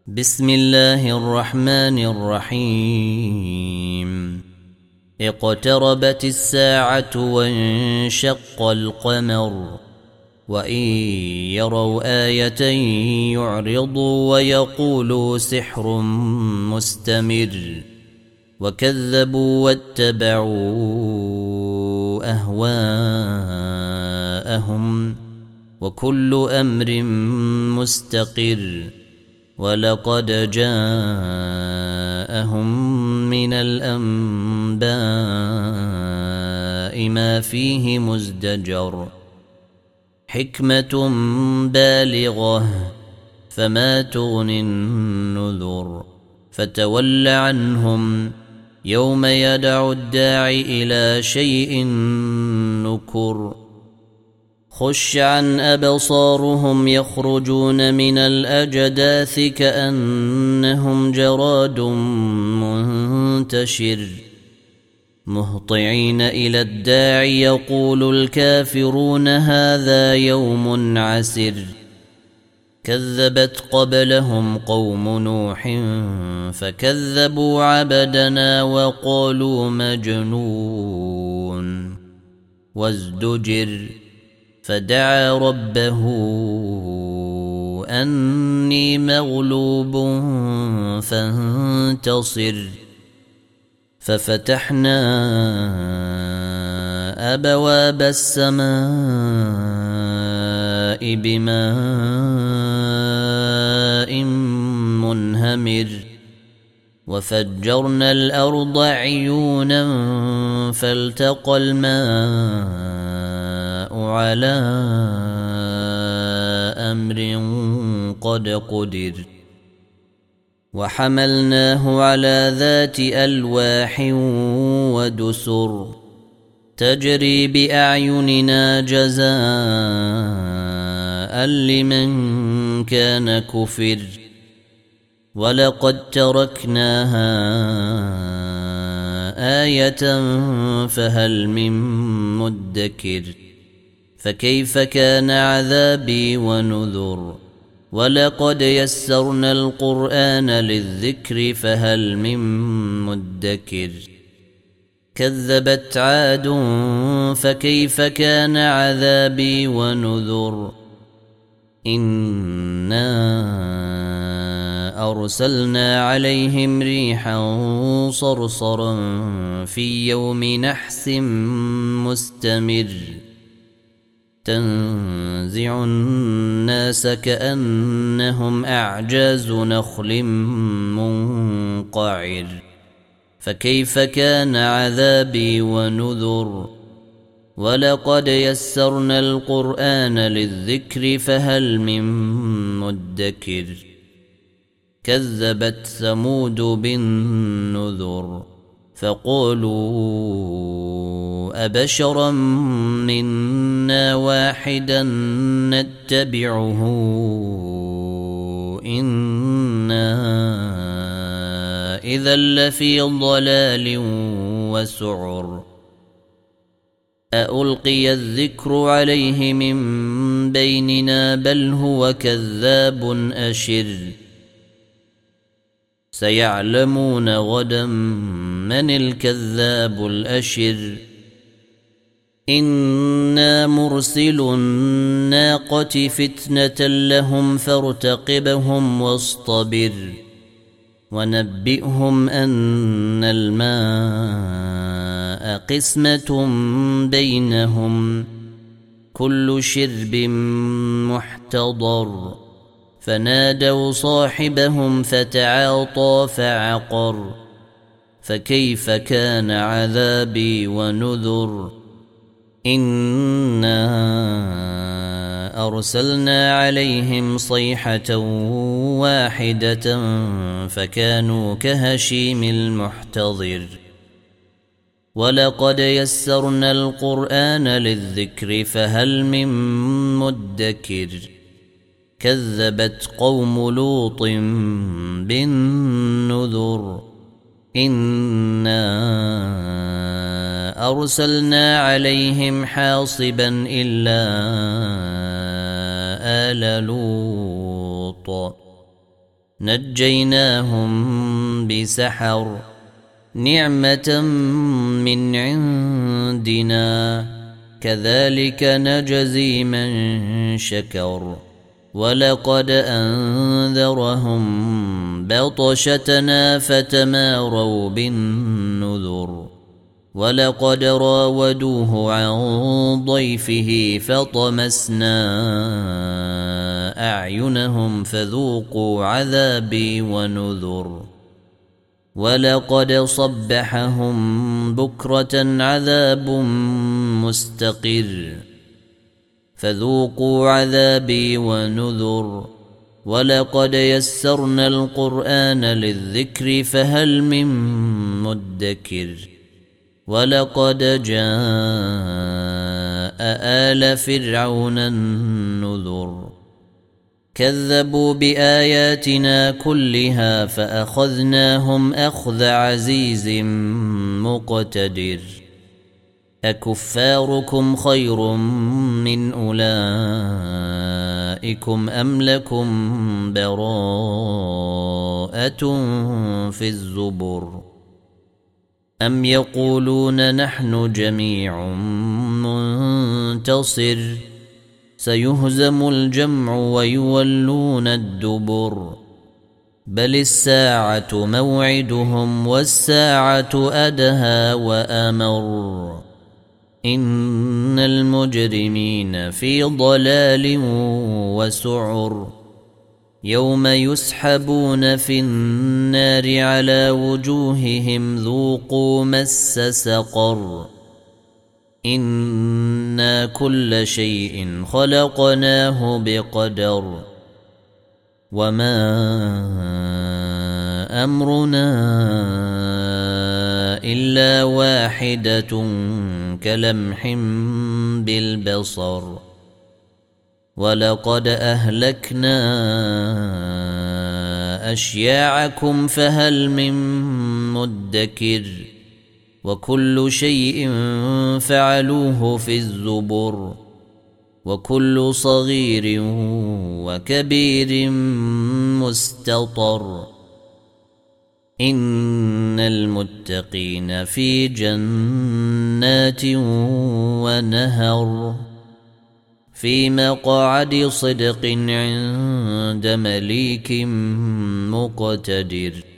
بسم الله الرحمن الرحيم. اقتربت الساعة وانشق القمر وإن يروا آية يعرضوا ويقولوا سحر مستمر وكذبوا واتبعوا أهواءهم وكل أمر مستقر ولقد جاءهم من الأنباء ما فيه مزدجر حكمة بالغة فما تغني النذر فتول عنهم يوم يدعو الداعي إلى شيء نكر خش عن أبصارهم يخرجون من الأجداث كأنهم جراد منتشر مهطعين إلى الداعي يقول الكافرون هذا يوم عسر كذبت قبلهم قوم نوح فكذبوا عبدنا وقالوا مجنون وازدجر فدعا ربه أني مغلوب فانتصر ففتحنا أبواب السماء بماء منهمر وفجرنا الأرض عيونا فالتقى الماء على أمر قد قدر وحملناه على ذات ألواح ودسر تجري بأعيننا جزاء لمن كان كفر ولقد تركناها آية فهل من مدكر فكيف كان عذابي ونذر ولقد يسرنا القرآن للذكر فهل من مدكر كذبت عاد فكيف كان عذابي ونذر إنا أرسلنا عليهم ريحا صرصرا في يوم نحس مستمر تنزع الناس كأنهم أعجاز نخل منقعر فكيف كان عذابي ونذر ولقد يسرنا القرآن للذكر فهل من مدكر كذبت ثمود بالنذر فقالوا أبشرا منا واحدا نتبعه إنا إذا لفي ضلال وسعر ألقي الذكر عليه من بيننا بل هو كذاب أشر سيعلمون غدا من الكذاب الأشر إنا مرسل الناقة فتنة لهم فارتقبهم واصطبر ونبئهم أن الماء قسمة بينهم كل شرب محتضر فنادوا صاحبهم فتعاطى فعقر فكيف كان عذابي ونذر إنا أرسلنا عليهم صيحة واحدة فكانوا كهشيم المحتضر ولقد يسرنا القرآن للذكر فهل من مدكر كذبت قوم لوط بالنذر إنا أرسلنا عليهم حاصبا إلا آل لوط نجيناهم بسحر نعمة من عندنا كذلك نجزي من شكر ولقد أنذرهم بطشتنا فتماروا بالنذر ولقد راودوه عن ضيفه فطمسنا أعينهم فذوقوا عذابي ونذر ولقد صبحهم بكرة عذاب مستقر فذوقوا عذابي ونذر ولقد يسرنا القرآن للذكر فهل من مدكر ولقد جاء آل فرعون النذر كذبوا بآياتنا كلها فأخذناهم أخذ عزيز مقتدر أكفاركم خير من أولئكم أم لكم براءة في الزبر أم يقولون نحن جميع منتصر سيهزم الجمع ويولون الدبر بل الساعة موعدهم والساعة أدهى وأمر إن المجرمين في ضلال وسعر يوم يسحبون في النار على وجوههم ذوقوا مس سقر إنا كل شيء خلقناه بقدر وما أمرنا إلا واحدة كلمح بالبصر ولقد أهلكنا أشياعكم فهل من مدكر وكل شيء فعلوه في الزبر وكل صغير وكبير مستطر إن المتقين في جنات ونهر في مقعد صدق عند مليك مقتدر